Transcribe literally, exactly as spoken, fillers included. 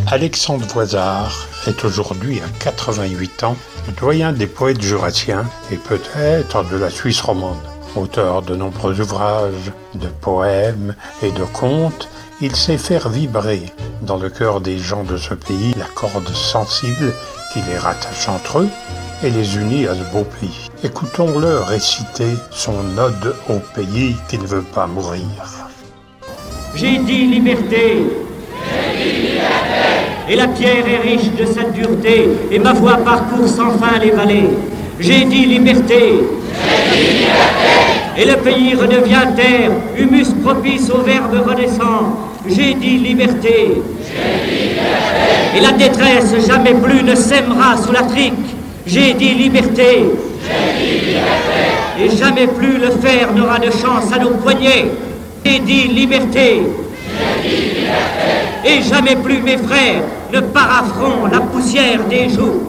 Alexandre Voisard est aujourd'hui à quatre-vingt-huit ans, doyen des poètes jurassiens et peut-être de la Suisse romande. Auteur de nombreux ouvrages, de poèmes et de contes, il sait faire vibrer dans le cœur des gens de ce pays la corde sensible qui les rattache entre eux et les unit à ce beau pays. Écoutons-le réciter son ode au pays qui ne veut pas mourir. J'ai dit liberté, et la pierre est riche de sa dureté, et ma voix parcourt sans fin les vallées. J'ai dit liberté, et le pays redevient terre, humus propice au verbe renaissant. J'ai dit liberté, et la détresse jamais plus ne sèmera sous la trique. J'ai dit liberté, et jamais plus le fer n'aura de chance à nos poignets. J'ai dit liberté, et jamais plus mes frères ne paraferont la poussière des joues.